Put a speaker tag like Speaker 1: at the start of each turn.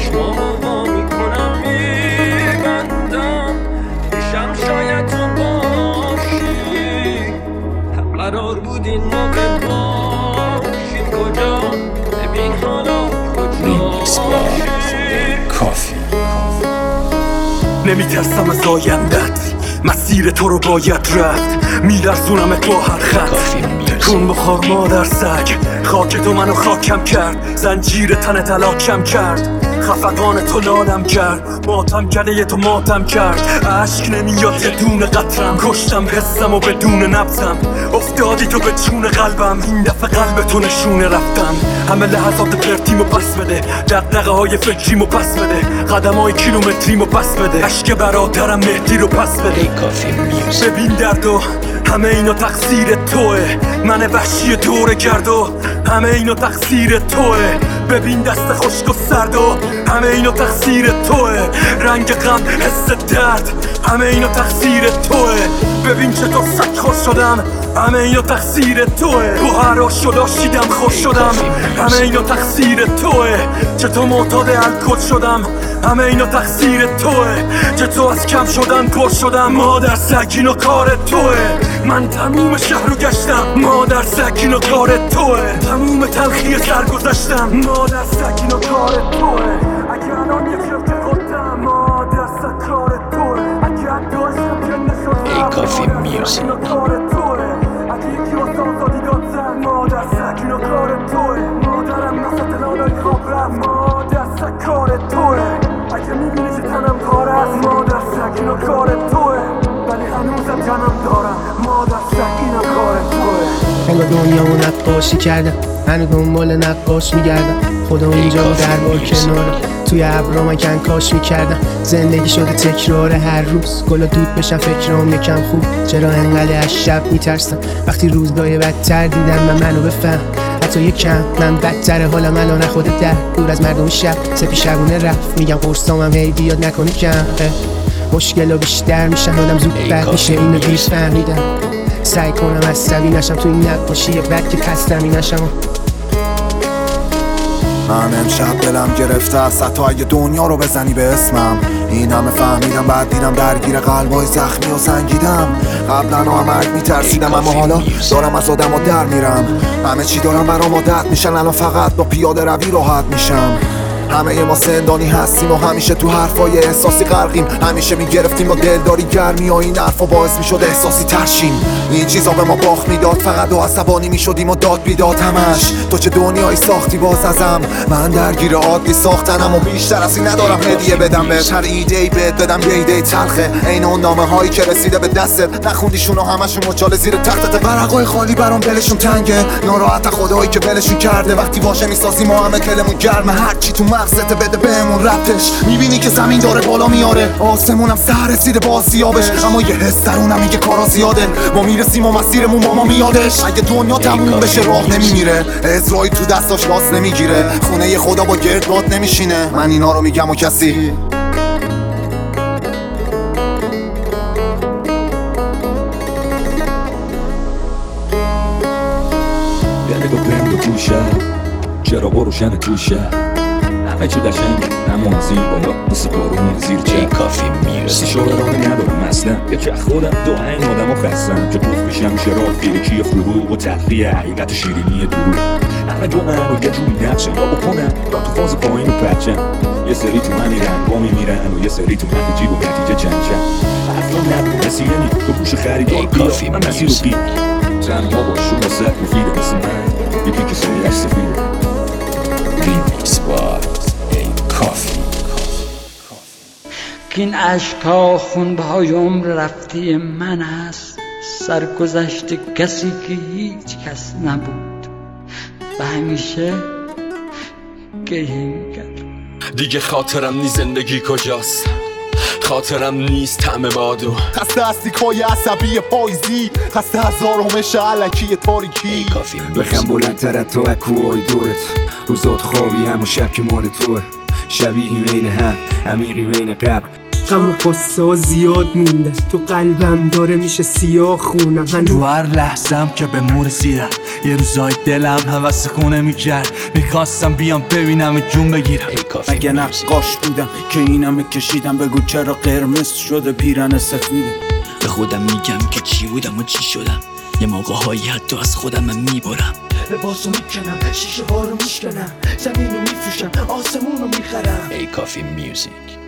Speaker 1: چشمامو وا میکنم میبندم پیشم شاید تو باشی قرار بود این موقع باشیم کجا ببین حالا
Speaker 2: کافی.
Speaker 3: نمیترسم از آیندت، مسیر تو رو باید رفت، میلرزونمت با هر خط. تکون بخور مادر سگ، خاک تو منو خاکم کرد، زنجیر تنت هلاکم کرد، خفقان تو لالم کرد، ماتم کرده تو ماتم کرد. عشق نمیاد یه دونه قطرم، کشتم حسم و بدون نبضم، افتادی تو به جون قلبم، این دفعه قلب تو نشونه رفتم. همه لحظات پرتیمو پس بده، دغدغه های فکریمو پس بده، قدم های کیلومتریمو پس بده، عشق برادرم مهدی رو پس بده. ببین دردو همه اینا تقصیر توه، من وحشی دور گردو همه اینا تقصیر توه. ببین دست خشک و سرد و همه اینا تقصیر توه، رنگ غم حس درد همه اینا تقصیر توه. ببین چطور سگ خوش شدم همه اینا تقصیر توه، تو هر آشو شیدم خوش شدم همه اینا تقصیر توه. چطور معتاد الکل شدم همه اینا تقصیر توه، چطور از کم شدن پر شدم مادر سگ اینا کار توه. من تموم شهر رو گشتم مادر سگ اینا کار توه، تموم تلخی سر گذشتم مادر سگ اینا کار توه. اگه الان یه فیلت خودم مادر سگ کار توه، اگه داشتم که نشدم مادر سگ اینا کار توه، اگه یکی واسه آزادی داد زن مادر سگ اینا کار توه، مادرم نسط لالای خواب رفت مادر سگ کار توه. اگه میبینی که تنم کار است مادر سگ اینا کار توه، ولی هنوزم جنم دارم مادر سگ اینا کار توه.
Speaker 4: انگار دنیامو نقاشی کردم، هنو دنبال نقاش میگردم، خدا اینجا و در بار کنارم، توی ابرا من کنکاش میکردم. زندگی شده تکرار هر روز، گلا دود بشن فکرام یکم خوب. چرا انقدر از شب میترسم وقتی روزگاه بدتر دیدم و منو بفهم حتی یکم من بدتره حالم الان خودت در دور از مردم شب سپی شبونه رفت. میگم قرصامم هی بیاد نکنی کم، مشکل ها بیشتر میشن آدم زود بد میشه اینو دیر فهمیدم. سعی کنم عصبی نشم تو این نقاشی بد که خستمی نشم.
Speaker 5: من امشب دلم گرفته است حتی اگه دنیا رو بزنی به اسمم. این همه فهمیدم بعد دیدم درگیر قلبای زخمی و سنگیدم. قبلا مرگ میترسیدم اما حالا دارم از آدم ها در میرم. همه چی دارم برام عادت میشن، الان فقط با پیاده روی راحت میشم. همه ما زندانی هستیم و همیشه تو حرفای احساسی غرقیم، همیشه میگرفتیم با دلداری گرمی و این حرفا باعث میشد احساسی ترشیم. این چیزا به ما باخت میداد، فقط و عصبانی میشدیم و داد بیداد همش. تو چه دنیایی ساختی باز ازم، من درگیر عادی ساختنم و بیشتر از این ندارم هدیه بدم بهت. هر ایده‌ای بهت بدم یه ایده تلخه، عین اون نامه هایی که رسیده به دستت نخوندیشون و همشون مچاله زیر تختت. ورقای خالی برام دلشون تنگه، ناراحت خدایی که ولشون کرده. وقتی واژه میسازیم ما همه دلمون گرمه، هر چی تو مغزت بده بهمون ربطش. میبینی که زمین داره بالا میاره، آسمونم سر رسیده با سیابش، اما یه حس درونم میگه کارا زیاده. ما میرسیم و مسیرمون با ما میادش. اگه دنیا تموم بشه راه نمیمیره، عزرایی تو دستاش لاس نمیگیره، خونه خدا با گرد باد نمیشینه. من اینا رو میگم و کسی
Speaker 2: چرا با روشن توشه همه چی قشنگ اما زیر بالا مثل بارون زیر چه کافی میرسی شاورانه ندارم اصلا یکی از خودم دو این آدم ها خستم که پوف میشم شراب فیرکی فروغ و تلخی حقیقت شیرینی دروغ. همه جمعه و یه جوری نقشه یا بکنم یا تو فاز پایین و پرچم. یه سری تو منی رنگا میمیرن و یه سری تو نتیجه و نتیجه چند اصلا نبود نسیرنی تو گوش خریدار کافی من مسیر رو قیم تنها با شما سر مفیده مثل من یکی که سریعش سفیده.
Speaker 6: ریمیکس با کافی.
Speaker 7: این عشقا خونبهای عمر رفته من است، سرگذشت کسی که هیچ کس نبود و همیشه گریه میکرد.
Speaker 3: دیگه خاطرم نی زندگی کجاست، خاطرم نیست طعم بادو.
Speaker 5: خسته از تیکای عصبی پاییزی، خسته از آرامش علکی تاریکی.
Speaker 6: بخم بلندتر از تو اکوهای دورت، روزات خوابی همون شب که مال توه، شبیهی بین هم عمیقی بین قبر.
Speaker 4: غم و قصه ها زیاد مونده، تو قلبم داره میشه سیاه خونم.
Speaker 3: تو هر لحظم که به مور رسیدم یه روزای دلم هوس خونه میکرد، میخواستم بیام ببینم جون بگیرم.
Speaker 8: مگه نقاش بودم که اینم کشیدم؟ بگو چرا قرمز شده پیرن سفیده؟
Speaker 9: به خودم میگم که چی بودم و چی شدم، یه موقع هایی حتی از خودم من میبرم.
Speaker 10: لباسو میکنم، شیشه ها رو میشکنم، زمین رو میفروشم، آسمون رو میخرم.
Speaker 6: ای کافی میوزیک.